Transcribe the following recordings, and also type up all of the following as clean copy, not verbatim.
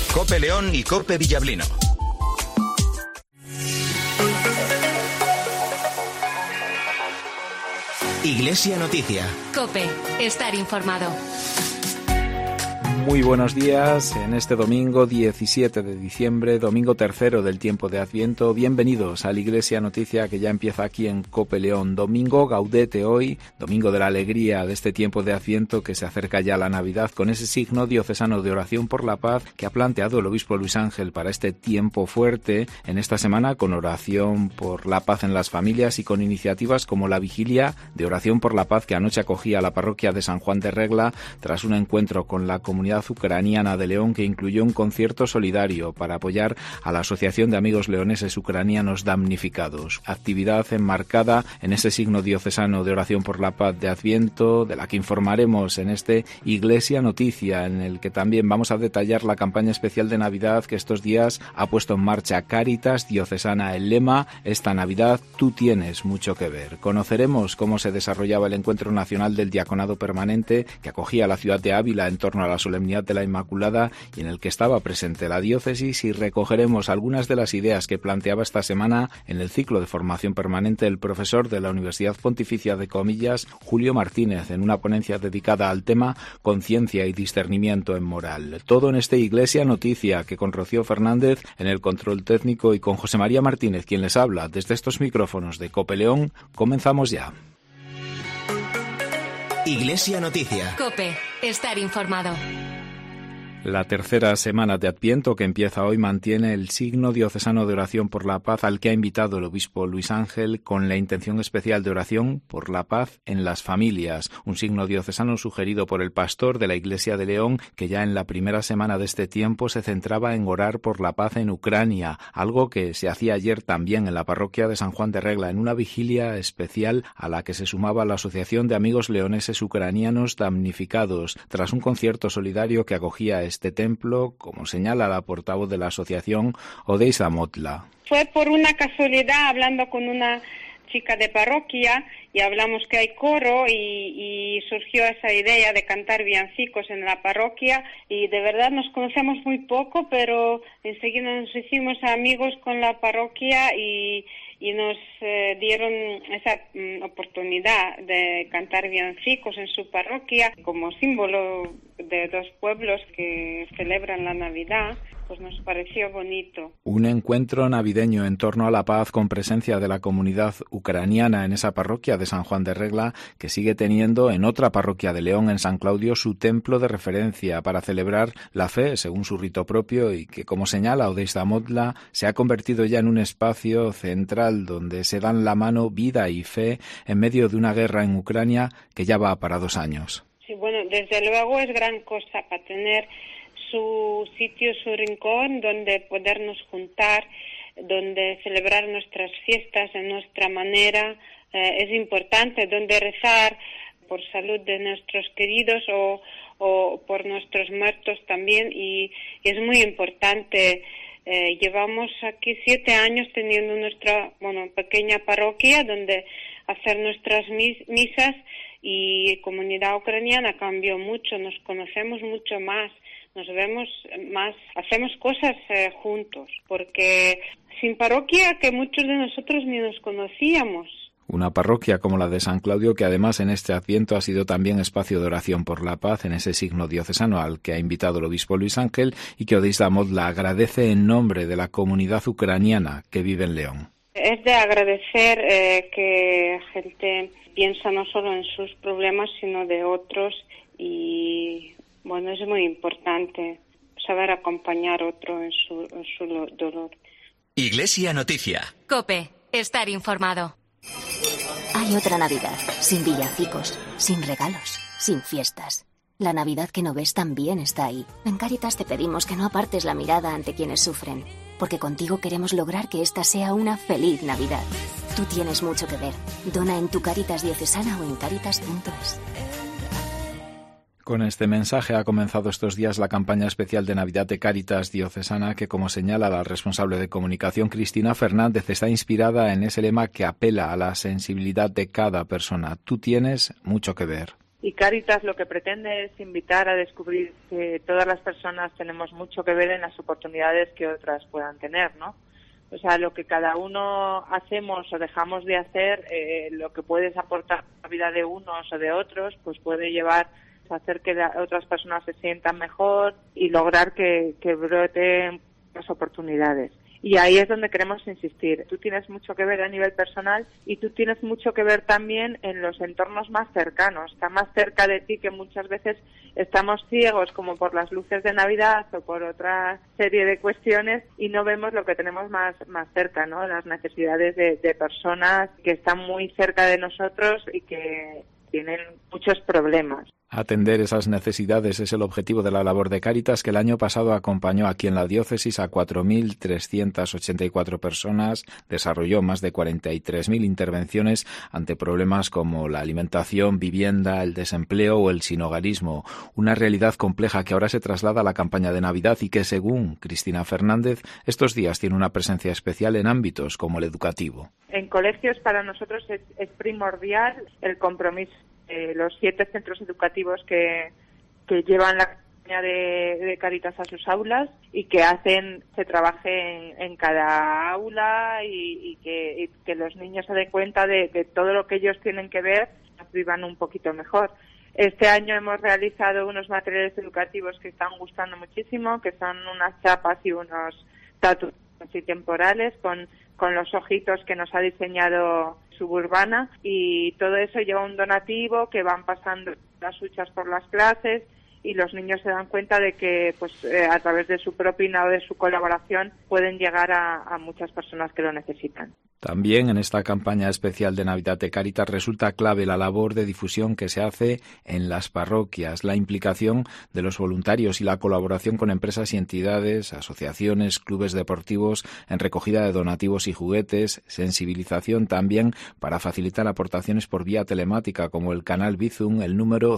COPE León y COPE Villablino. Iglesia Noticia. COPE. Estar informado. Muy buenos días, en este domingo 17 de diciembre, domingo tercero del tiempo de Adviento. Bienvenidos a la Iglesia Noticia que ya empieza aquí en COPE León. Domingo Gaudete hoy, domingo de la alegría de este tiempo de Adviento que se acerca ya a la Navidad con ese signo diocesano de oración por la paz que ha planteado el obispo Luis Ángel para este tiempo fuerte en esta semana, con oración por la paz en las familias y con iniciativas como la vigilia de oración por la paz que anoche acogía la parroquia de San Juan de Regla tras un encuentro con la comunidad ucraniana de León que incluyó un concierto solidario para apoyar a la Asociación de Amigos Leoneses Ucranianos Damnificados. Actividad enmarcada en ese signo diocesano de oración por la paz de Adviento, de la que informaremos en este Iglesia Noticia, en el que también vamos a detallar la campaña especial de Navidad que estos días ha puesto en marcha Cáritas Diocesana. El lema: esta Navidad tú tienes mucho que ver. Conoceremos cómo se desarrollaba el Encuentro Nacional del Diaconado Permanente que acogía a la ciudad de Ávila en torno a la solemnidad de la Inmaculada y en el que estaba presente la diócesis, y recogeremos algunas de las ideas que planteaba esta semana en el ciclo de formación permanente el profesor de la Universidad Pontificia de Comillas, Julio Martínez, en una ponencia dedicada al tema Conciencia y discernimiento en moral. Todo en esta Iglesia Noticia, que con Rocío Fernández en el control técnico y con José María Martínez, quien les habla desde estos micrófonos de COPE León, comenzamos ya. Iglesia Noticia. COPE. Estar informado. La tercera semana de Adviento que empieza hoy mantiene el signo diocesano de oración por la paz al que ha invitado el obispo Luis Ángel, con la intención especial de oración por la paz en las familias, un signo diocesano sugerido por el pastor de la Iglesia de León, que ya en la primera semana de este tiempo se centraba en orar por la paz en Ucrania, algo que se hacía ayer también en la parroquia de San Juan de Regla, en una vigilia especial a la que se sumaba la Asociación de Amigos Leoneses Ucranianos Damnificados, tras un concierto solidario que acogía este templo, como señala la portavoz de la asociación, Odeysa Motla. Fue por una casualidad, hablando con una chica de parroquia, y hablamos que hay coro, y surgió esa idea de cantar villancicos en la parroquia, y de verdad nos conocemos muy poco, pero enseguida nos hicimos amigos con la parroquia y nos dieron esa oportunidad de cantar villancicos en su parroquia como símbolo de dos pueblos que celebran la Navidad. Pues nos pareció bonito. Un encuentro navideño en torno a la paz con presencia de la comunidad ucraniana en esa parroquia de San Juan de Regla, que sigue teniendo en otra parroquia de León, en San Claudio, su templo de referencia para celebrar la fe según su rito propio, y que, como señala Odeysa Motla, se ha convertido ya en un espacio central donde se dan la mano vida y fe en medio de una guerra en Ucrania que ya va para 2 años. Sí, bueno, desde luego es gran cosa para tener su sitio, su rincón, donde podernos juntar, donde celebrar nuestras fiestas en nuestra manera. Es importante, donde rezar por salud de nuestros queridos o por nuestros muertos también, y es muy importante. Llevamos aquí 7 años teniendo nuestra pequeña parroquia donde hacer nuestras misas, y comunidad ucraniana cambió mucho, nos conocemos mucho más, nos vemos más, hacemos cosas juntos, porque sin parroquia que muchos de nosotros ni nos conocíamos. Una parroquia como la de San Claudio, que además en este Adviento ha sido también espacio de oración por la paz en ese signo diocesano al que ha invitado el obispo Luis Ángel, y que Odeysa Motla agradece en nombre de la comunidad ucraniana que vive en León. Es de agradecer que gente piensa no solo en sus problemas, sino de otros, y bueno, es muy importante saber acompañar a otro en su dolor. Iglesia Noticia. COPE. Estar informado. Hay otra Navidad, sin villancicos, sin regalos, sin fiestas. La Navidad que no ves también está ahí. En Cáritas te pedimos que no apartes la mirada ante quienes sufren, porque contigo queremos lograr que esta sea una feliz Navidad. Tú tienes mucho que ver. Dona en tu Cáritas diocesana o en cáritas.es. Con este mensaje ha comenzado estos días la campaña especial de Navidad de Cáritas Diocesana, que, como señala la responsable de comunicación Cristina Fernández, está inspirada en ese lema que apela a la sensibilidad de cada persona. Tú tienes mucho que ver. Y Cáritas lo que pretende es invitar a descubrir que todas las personas tenemos mucho que ver en las oportunidades que otras puedan tener, ¿no? O sea, lo que cada uno hacemos o dejamos de hacer, lo que puedes aportar a la vida de unos o de otros, pues puede llevar a hacer que otras personas se sientan mejor y lograr que broten las oportunidades. Y ahí es donde queremos insistir. Tú tienes mucho que ver a nivel personal y tú tienes mucho que ver también en los entornos más cercanos. Está más cerca de ti, que muchas veces estamos ciegos como por las luces de Navidad o por otra serie de cuestiones y no vemos lo que tenemos más cerca, ¿no? Las necesidades de personas que están muy cerca de nosotros y que tienen muchos problemas. Atender esas necesidades es el objetivo de la labor de Cáritas, que el año pasado acompañó aquí en la diócesis a 4.384 personas, desarrolló más de 43.000 intervenciones ante problemas como la alimentación, vivienda, el desempleo o el sinhogarismo, una realidad compleja que ahora se traslada a la campaña de Navidad y que, según Cristina Fernández, estos días tiene una presencia especial en ámbitos como el educativo. En colegios para nosotros es primordial el compromiso. Los 7 centros educativos que llevan la campaña de Cáritas a sus aulas y que hacen se trabaje en cada aula y que los niños se den cuenta de todo lo que ellos tienen que ver, vivan un poquito mejor. Este año hemos realizado unos materiales educativos que están gustando muchísimo, que son unas chapas y unos tatuajes temporales con los ojitos que nos ha diseñado Suburbana, y todo eso lleva un donativo que van pasando las huchas por las clases y los niños se dan cuenta de que a través de su propina o de su colaboración pueden llegar a muchas personas que lo necesitan. También en esta campaña especial de Navidad de Cáritas resulta clave la labor de difusión que se hace en las parroquias, la implicación de los voluntarios y la colaboración con empresas y entidades, asociaciones, clubes deportivos en recogida de donativos y juguetes, sensibilización también para facilitar aportaciones por vía telemática como el canal Bizum, el número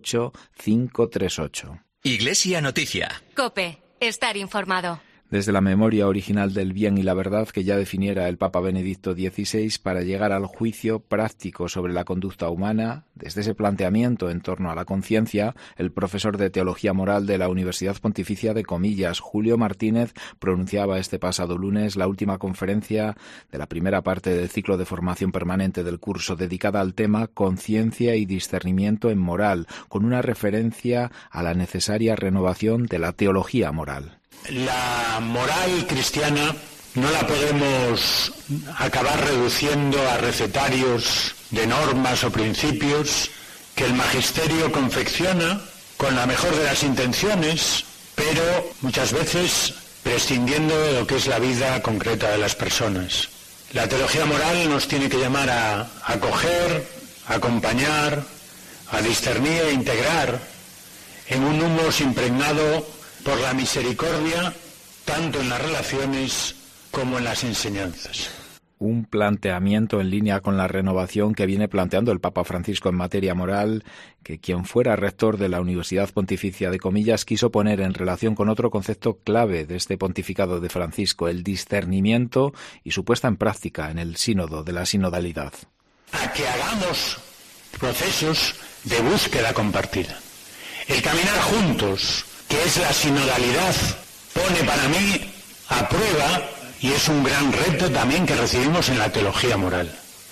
08538. Iglesia Noticia. COPE. Estar informado. Desde la memoria original del bien y la verdad que ya definiera el Papa Benedicto XVI para llegar al juicio práctico sobre la conducta humana, desde ese planteamiento en torno a la conciencia, el profesor de Teología Moral de la Universidad Pontificia de Comillas, Julio Martínez, pronunciaba este pasado lunes la última conferencia de la primera parte del ciclo de formación permanente del curso dedicada al tema Conciencia y discernimiento en moral, con una referencia a la necesaria renovación de la teología moral. La moral cristiana no la podemos acabar reduciendo a recetarios de normas o principios que el magisterio confecciona con la mejor de las intenciones, pero muchas veces prescindiendo de lo que es la vida concreta de las personas. La teología moral nos tiene que llamar a acoger, a acompañar, a discernir e integrar en un humus impregnado por la misericordia, tanto en las relaciones como en las enseñanzas. Un planteamiento en línea con la renovación que viene planteando el Papa Francisco en materia moral, que quien fuera rector de la Universidad Pontificia de Comillas quiso poner en relación con otro concepto clave de este pontificado de Francisco, el discernimiento y su puesta en práctica en el sínodo de la sinodalidad. A que hagamos procesos de búsqueda compartida. El caminar juntos, que es la sinodalidad, pone para mí a prueba, y es un gran reto también que recibimos en la teología moral.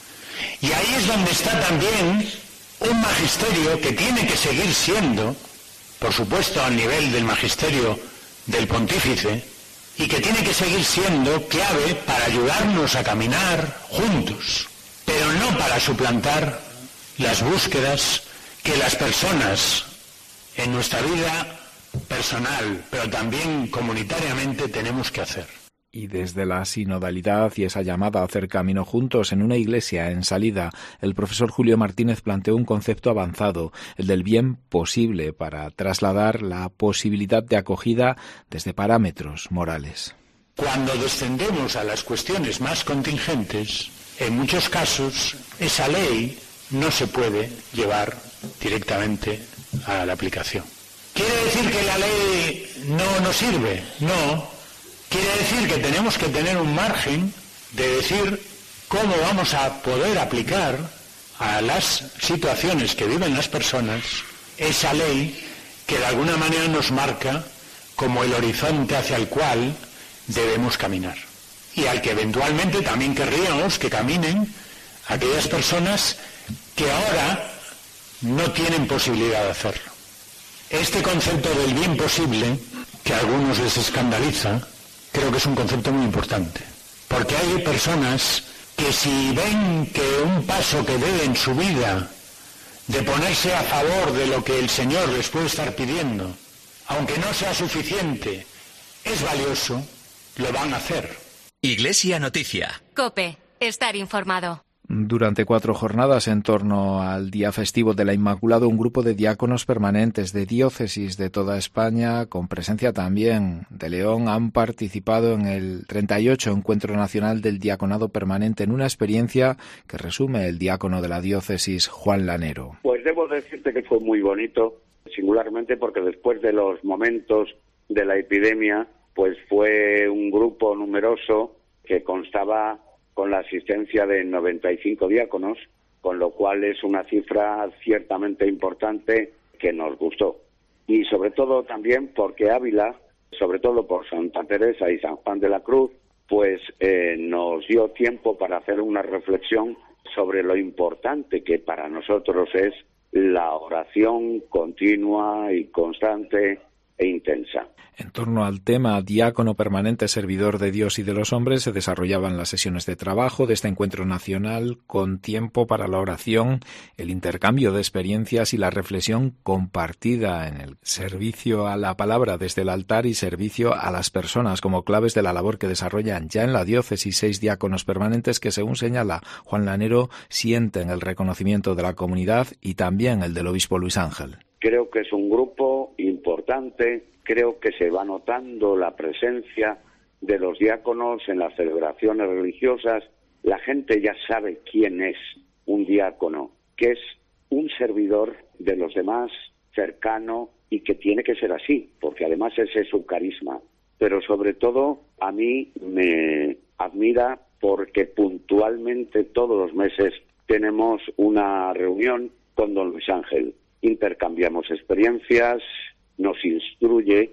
Y ahí es donde está también un magisterio que tiene que seguir siendo, por supuesto al nivel del magisterio del pontífice, y que tiene que seguir siendo clave para ayudarnos a caminar juntos, pero no para suplantar las búsquedas que las personas en nuestra vida personal, pero también comunitariamente tenemos que hacer. Y desde la sinodalidad y esa llamada a hacer camino juntos en una iglesia en salida, el profesor Julio Martínez planteó un concepto avanzado, el del bien posible, para trasladar la posibilidad de acogida desde parámetros morales. Cuando descendemos a las cuestiones más contingentes, en muchos casos esa ley no se puede llevar directamente a la aplicación. ¿Quiere decir que la ley no nos sirve? No. Quiere decir que tenemos que tener un margen de decir cómo vamos a poder aplicar a las situaciones que viven las personas esa ley que de alguna manera nos marca como el horizonte hacia el cual debemos caminar. Y al que eventualmente también querríamos que caminen aquellas personas que ahora no tienen posibilidad de hacerlo. Este concepto del bien posible, que a algunos les escandaliza, creo que es un concepto muy importante. Porque hay personas que si ven que un paso que dé en su vida de ponerse a favor de lo que el Señor les puede estar pidiendo, aunque no sea suficiente, es valioso, lo van a hacer. Iglesia Noticia. COPE. Estar informado. Durante 4 jornadas en torno al Día Festivo de la Inmaculada, un grupo de diáconos permanentes de diócesis de toda España, con presencia también de León, han participado en el 38 Encuentro Nacional del Diaconado Permanente, en una experiencia que resume el diácono de la diócesis, Juan Lanero. Pues debo decirte que fue muy bonito, singularmente porque después de los momentos de la epidemia, pues fue un grupo numeroso que constaba con la asistencia de 95 diáconos, con lo cual es una cifra ciertamente importante que nos gustó. Y sobre todo también porque Ávila, sobre todo por Santa Teresa y San Juan de la Cruz, pues nos dio tiempo para hacer una reflexión sobre lo importante que para nosotros es la oración continua y constante e intensa. En torno al tema diácono permanente, servidor de Dios y de los hombres, se desarrollaban las sesiones de trabajo de este encuentro nacional, con tiempo para la oración, el intercambio de experiencias y la reflexión compartida en el servicio a la palabra desde el altar y servicio a las personas como claves de la labor que desarrollan ya en la diócesis 6 diáconos permanentes que, según señala Juan Lanero, sienten el reconocimiento de la comunidad y también el del obispo Luis Ángel. Creo que es un grupo importante. Creo que se va notando la presencia de los diáconos en las celebraciones religiosas. La gente ya sabe quién es un diácono, que es un servidor de los demás, cercano, y que tiene que ser así, porque además ese es su carisma. Pero sobre todo a mí me admira porque puntualmente todos los meses tenemos una reunión con don Luis Ángel. Intercambiamos experiencias, nos instruye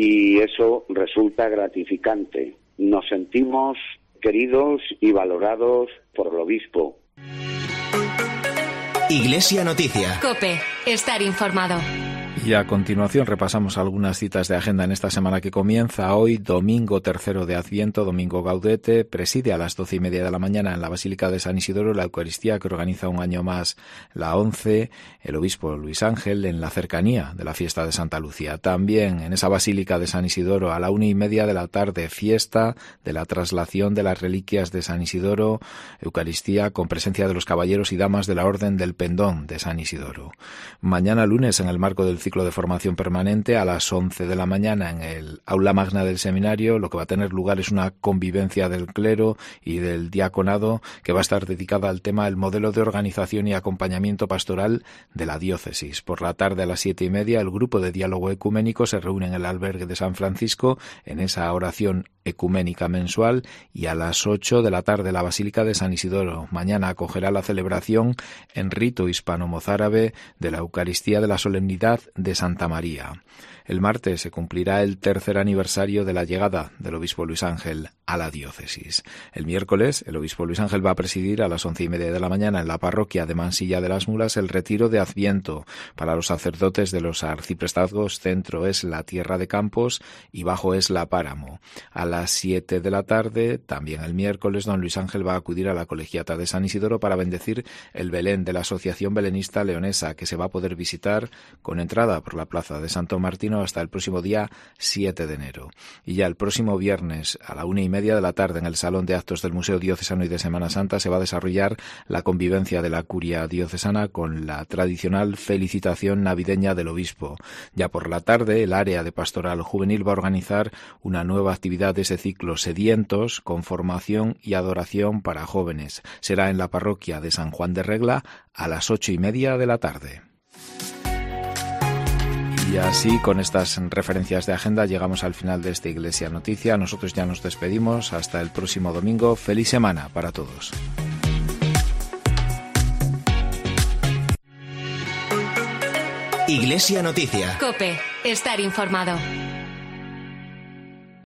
y eso resulta gratificante. Nos sentimos queridos y valorados por el obispo. Iglesia Noticia. COPE. Estar informado. Y a continuación repasamos algunas citas de agenda en esta semana que comienza hoy, domingo 3 de Adviento, domingo Gaudete. Preside a las 12:30 de la mañana en la Basílica de San Isidoro la Eucaristía, que organiza un año más la 11, el obispo Luis Ángel, en la cercanía de la fiesta de Santa Lucía. También en esa Basílica de San Isidoro a la 1:30 de la tarde, fiesta de la traslación de las reliquias de San Isidoro, Eucaristía con presencia de los caballeros y damas de la Orden del Pendón de San Isidoro. Mañana lunes, en el marco del ciclo de formación permanente, a las 11 de la mañana en el aula magna del seminario, lo que va a tener lugar es una convivencia del clero y del diaconado que va a estar dedicada al tema del modelo de organización y acompañamiento pastoral de la diócesis. Por la tarde, a las 7:30, el grupo de diálogo ecuménico se reúne en el albergue de San Francisco en esa oración ecuménica mensual, y a las 8 de la tarde la Basílica de San Isidoro mañana acogerá la celebración en rito hispano-mozárabe de la Eucaristía de la Solemnidad de Santa María. El martes se cumplirá el 3er aniversario de la llegada del obispo Luis Ángel a la diócesis. El miércoles, el obispo Luis Ángel va a presidir a las 11:30 de la mañana en la parroquia de Mansilla de las Mulas el retiro de Adviento para los sacerdotes de los arciprestazgos. Centro es la Tierra de Campos y Bajo es la Páramo. A las 7 de la tarde, también el miércoles, don Luis Ángel va a acudir a la colegiata de San Isidoro para bendecir el Belén de la Asociación Belenista Leonesa, que se va a poder visitar con entrada por la plaza de Santo Martino hasta el próximo día 7 de enero. Y ya el próximo viernes a la 1:30 de la tarde en el Salón de Actos del Museo Diocesano y de Semana Santa se va a desarrollar la convivencia de la curia diocesana con la tradicional felicitación navideña del obispo. Ya por la tarde, el área de pastoral juvenil va a organizar una nueva actividad de ese ciclo, Sedientos, con formación y adoración para jóvenes. Será en la parroquia de San Juan de Regla a las 8:30 de la tarde. Y así, con estas referencias de agenda, llegamos al final de esta Iglesia Noticia. Nosotros ya nos despedimos. Hasta el próximo domingo. Feliz semana para todos. Iglesia Noticia. COPE. Estar informado.